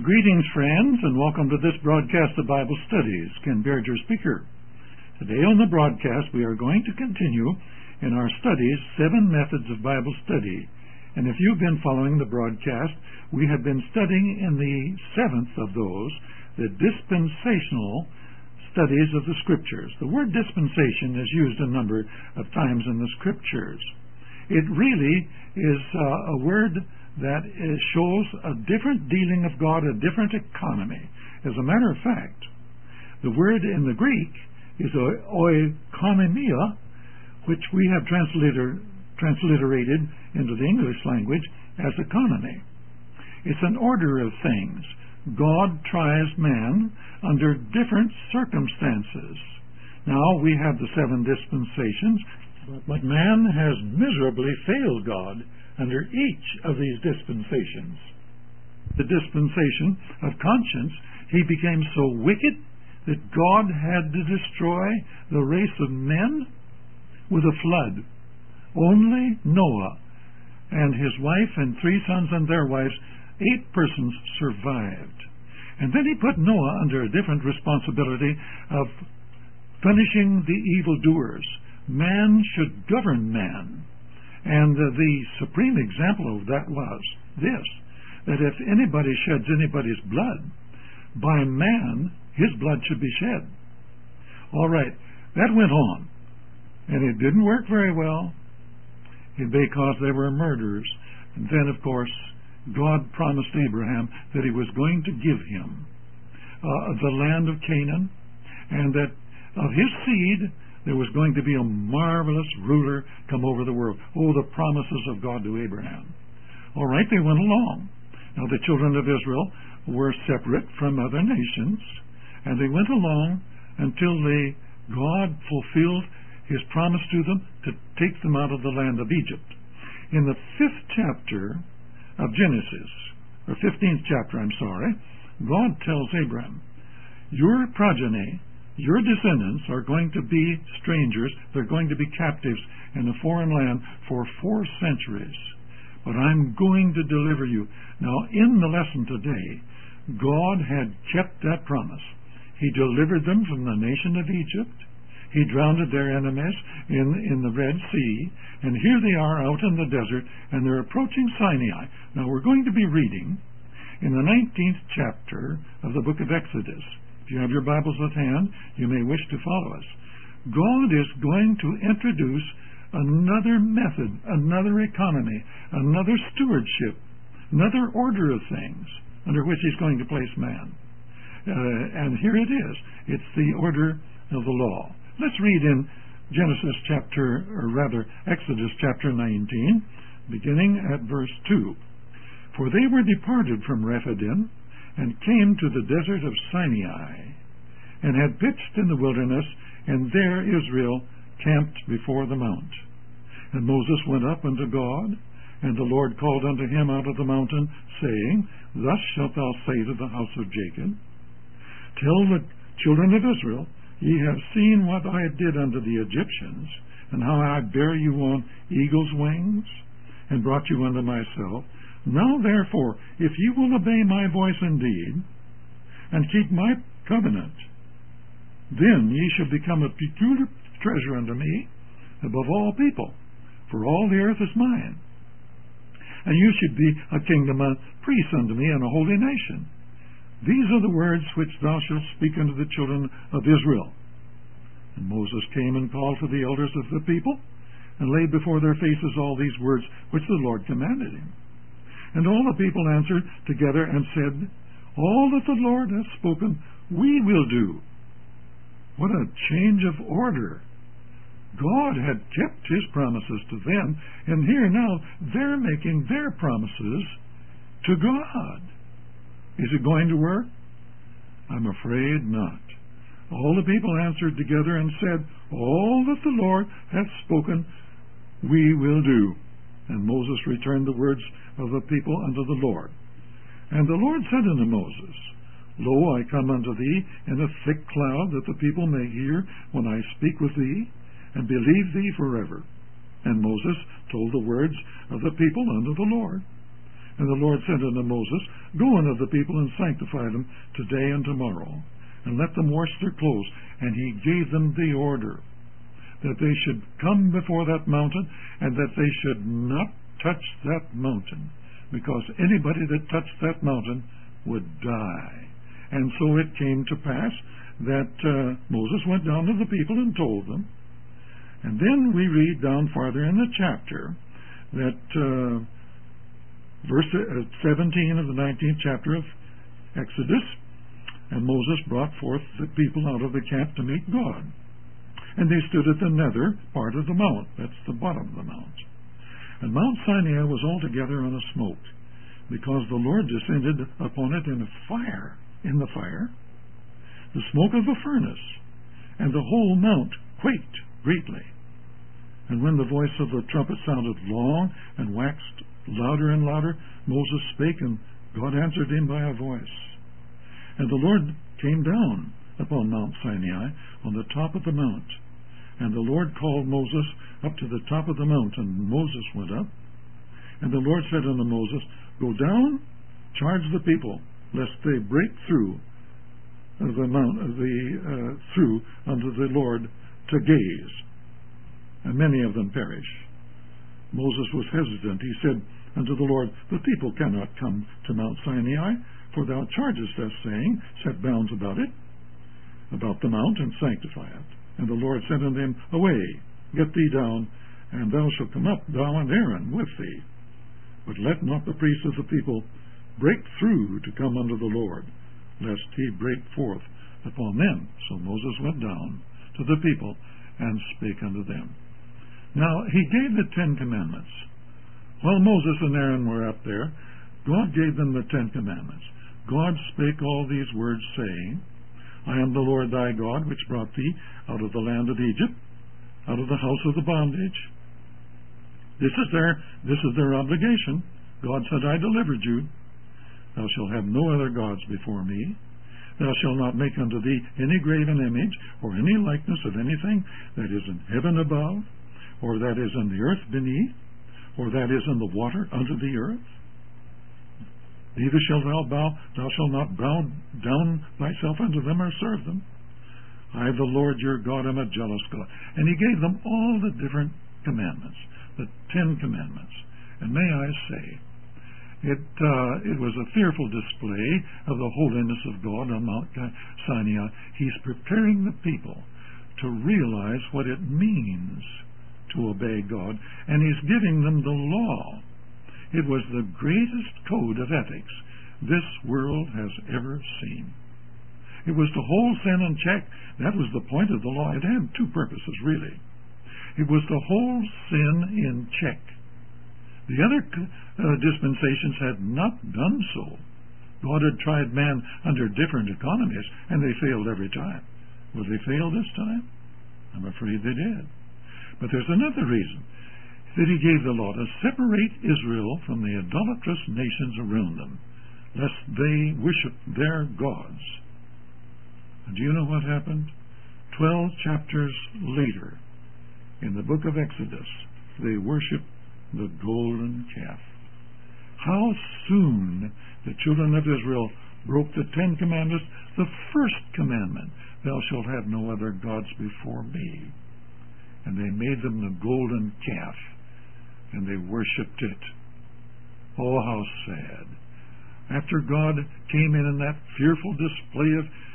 Greetings, friends, and welcome to this broadcast of Bible Studies. Ken Baird, your speaker. Today on the broadcast, we are going to continue in our studies, 7 Methods of Bible Study. And if you've been following the broadcast, we have been studying in the 7th of those, the dispensational studies of the Scriptures. The word dispensation is used a number of times in the Scriptures. It really is a word that shows a different dealing of God, a different economy. As a matter of fact, the word in the Greek is oikonomia, which we have transliterated into the English language as economy. It's an order of things. God tries man under different circumstances. Now, we have the 7 dispensations, but man has miserably failed God under each of these dispensations. The dispensation of conscience, he became so wicked that God had to destroy the race of men with a flood. Only Noah and his wife and 3 sons and their wives, 8 persons survived. And then he put Noah under a different responsibility of punishing the evildoers. Man should govern man. And the supreme example of that was this, that if anybody sheds anybody's blood, by man, his blood should be shed. All right, that went on, and it didn't work very well because they were murderers. And then, of course, God promised Abraham that he was going to give him the land of Canaan, and that of his seed there was going to be a marvelous ruler come over the world. Oh, the promises of God to Abraham. All right, they went along. Now, the children of Israel were separate from other nations, and they went along until God fulfilled his promise to them to take them out of the land of Egypt. In the 5th chapter of Genesis, or 15th chapter, God tells Abraham, your progeny, your descendants are going to be strangers. They're going to be captives in a foreign land for 4 centuries. But I'm going to deliver you. Now, in the lesson today, God had kept that promise. He delivered them from the nation of Egypt. He drowned their enemies in the Red Sea. And here they are out in the desert, and they're approaching Sinai. Now, we're going to be reading in the 19th chapter of the book of Exodus. If you have your Bibles at hand, you may wish to follow us. God is going to introduce another method, another economy, another stewardship, another order of things under which he's going to place man. And here it is. It's the order of the law. Let's read in Exodus chapter 19, beginning at verse 2. For they were departed from Rephidim, and came to the desert of Sinai, and had pitched in the wilderness, and there Israel camped before the mount. And Moses went up unto God, and the Lord called unto him out of the mountain, saying, Thus shalt thou say to the house of Jacob, Tell the children of Israel, ye have seen what I did unto the Egyptians, and how I bare you on eagle's wings, and brought you unto myself. Now therefore, if ye will obey my voice indeed, and keep my covenant, then ye shall become a peculiar treasure unto me above all people, for all the earth is mine. And you should be a kingdom of priests unto me, and a holy nation. These are the words which thou shalt speak unto the children of Israel. And Moses came and called for the elders of the people, and laid before their faces all these words which the Lord commanded him. And all the people answered together and said, All that the Lord hath spoken, we will do. What a change of order. God had kept his promises to them, and here now they're making their promises to God. Is it going to work? I'm afraid not. All the people answered together and said, All that the Lord hath spoken, we will do. And Moses returned the words of the people unto the Lord. And the Lord said unto Moses, Lo, I come unto thee in a thick cloud, that the people may hear when I speak with thee, and believe thee forever. And Moses told the words of the people unto the Lord. And the Lord said unto Moses, Go unto the people, and sanctify them today and tomorrow, and let them wash their clothes. And he gave them the order that they should come before that mountain, and that they should not touch that mountain, because anybody that touched that mountain would die. And so it came to pass that Moses went down to the people and told them. And then we read down farther in the chapter that verse 17 of the 19th chapter of Exodus, and Moses brought forth the people out of the camp to meet God. And they stood at the nether part of the mount. That's the bottom of the mount. And Mount Sinai was altogether on a smoke, because the Lord descended upon it in a fire, the smoke of a furnace, and the whole mount quaked greatly. And when the voice of the trumpet sounded long and waxed louder and louder, Moses spake, and God answered him by a voice. And the Lord came down upon Mount Sinai on the top of the mount. And the Lord called Moses up to the top of the mount, and Moses went up. And the Lord said unto Moses, Go down, charge the people, lest they break through the mount, through unto the Lord to gaze, and many of them perish. Moses was hesitant. He said unto the Lord, The people cannot come to Mount Sinai, for thou chargest us, saying, Set bounds about it, about the mount, and sanctify it. And the Lord said unto him, Away, get thee down, and thou shalt come up, thou and Aaron with thee. But let not the priests of the people break through to come unto the Lord, lest he break forth upon them. So Moses went down to the people and spake unto them. Now he gave the 10 Commandments. While Moses and Aaron were up there, God gave them the 10 Commandments. God spake all these words, saying, I am the Lord thy God, which brought thee out of the land of Egypt, out of the house of the bondage. This is their obligation. God said, I delivered you. Thou shalt have no other gods before me. Thou shalt not make unto thee any graven image, or any likeness of anything that is in heaven above, or that is in the earth beneath, or that is in the water under the earth. Neither shalt thou shalt not bow down thyself unto them or serve them. I, the Lord your God, am a jealous God. And he gave them all the different commandments, the 10 Commandments. And may I say, it was a fearful display of the holiness of God on Mount Sinai. He's preparing the people to realize what it means to obey God, and he's giving them the law. It was the greatest code of ethics this world has ever seen. It was to hold sin in check. That was the point of the law. It had 2 purposes, really. It was to hold sin in check. The other dispensations had not done so. God had tried man under different economies, and they failed every time. Will they fail this time? I'm afraid they did. But there's another reason that he gave the law, to separate Israel from the idolatrous nations around them, lest they worship their gods. And do you know what happened? 12 chapters later, in the book of Exodus, they worshiped the golden calf. How soon the children of Israel broke the 10 Commandments, the first commandment, Thou shalt have no other gods before me. And they made them the golden calf, and they worshipped it. Oh, how sad. After God came in that fearful display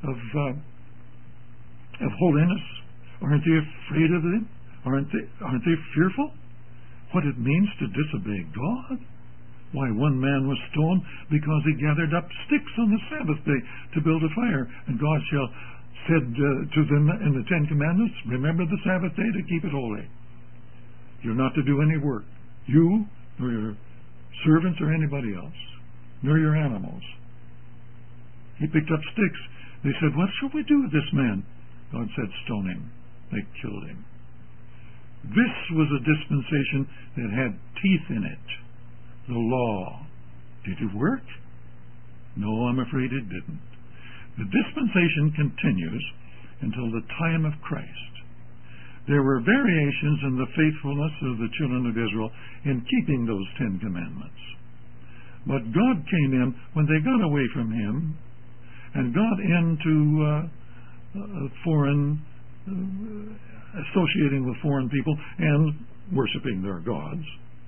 of holiness, aren't they afraid of Him? Aren't they fearful? What it means to disobey God? Why, one man was stoned because he gathered up sticks on the Sabbath day to build a fire, and God said to them in the 10 Commandments, remember the Sabbath day to keep it holy. You're not to do any work. You, nor your servants or anybody else, nor your animals. He picked up sticks. They said, what shall we do with this man? God said, stone him. They killed him. This was a dispensation that had teeth in it. The law. Did it work? No, I'm afraid it didn't. The dispensation continues until the time of Christ. There were variations in the faithfulness of the children of Israel in keeping those 10 Commandments. But God came in when they got away from Him and got into associating with foreign people and worshiping their gods.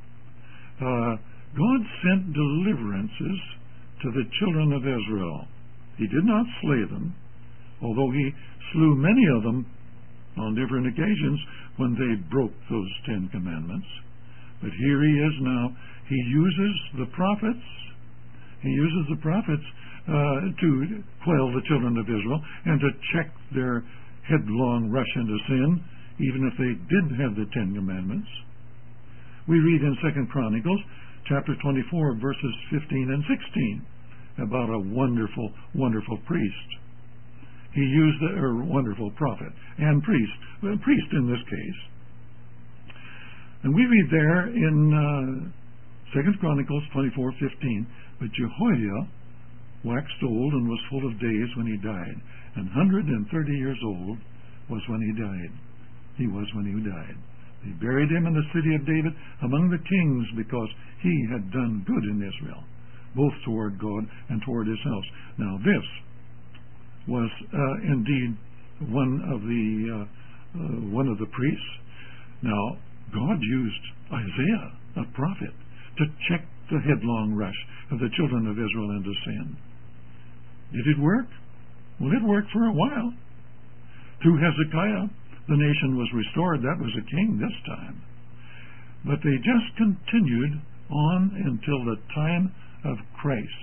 God sent deliverances to the children of Israel. He did not slay them, although He slew many of them on different occasions when they broke those 10 commandments. But here He is now. He uses the prophets. He uses the prophets to quell the children of Israel and to check their headlong rush into sin, even if they did have the 10 commandments. We read in 2 Chronicles chapter 24, verses 15 and 16, about a wonderful, wonderful priest. He used a wonderful prophet and priest in this case. And we read there in 2 Chronicles 24:15, but Jehoiada waxed old and was full of days when he died, and 130 years old was when he died. He was when he died. They buried him in the city of David among the kings, because he had done good in Israel, both toward God and toward his house. Now this was indeed one of the priests. Now God used Isaiah, a prophet, to check the headlong rush of the children of Israel into sin. Did it work? Well, it worked for a while. Through Hezekiah, the nation was restored. That was a king this time. But they just continued on until the time of Christ.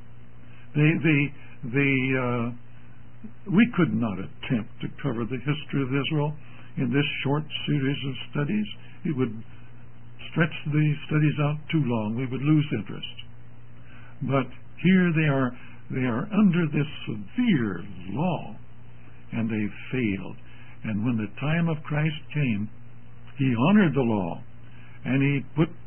We could not attempt to cover the history of Israel in this short series of studies. It would stretch the studies out too long. We would lose interest. But here they are under this severe law, and they failed. And when the time of Christ came, He honored the law, and He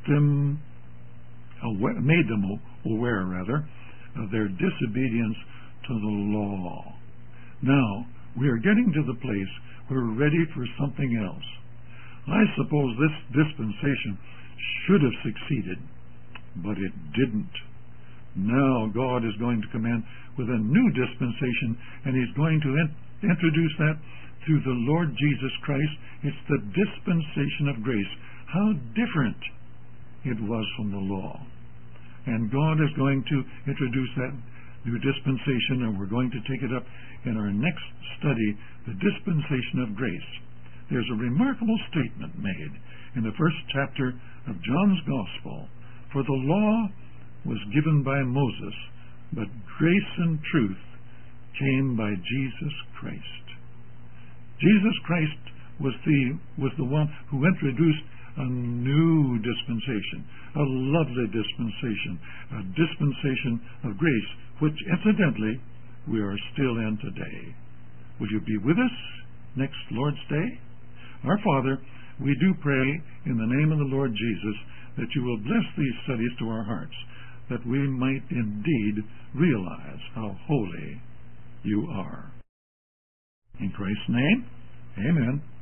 made them aware of their disobedience to the law. Now, we are getting to the place where we're ready for something else. I suppose this dispensation should have succeeded, but it didn't. Now God is going to come in with a new dispensation, and He's going to introduce that through the Lord Jesus Christ. It's the dispensation of grace. How different it was from the law. And God is going to introduce that new dispensation, and we're going to take it up in our next study, the dispensation of grace. There's a remarkable statement made in the first chapter of John's Gospel. For the law was given by Moses, but grace and truth came by Jesus Christ. Jesus Christ was the one who introduced a new dispensation, a lovely dispensation, a dispensation of grace, which incidentally we are still in today. Will you be with us next Lord's Day? Our Father, we do pray in the name of the Lord Jesus that You will bless these studies to our hearts, that we might indeed realize how holy You are. In Christ's name, amen.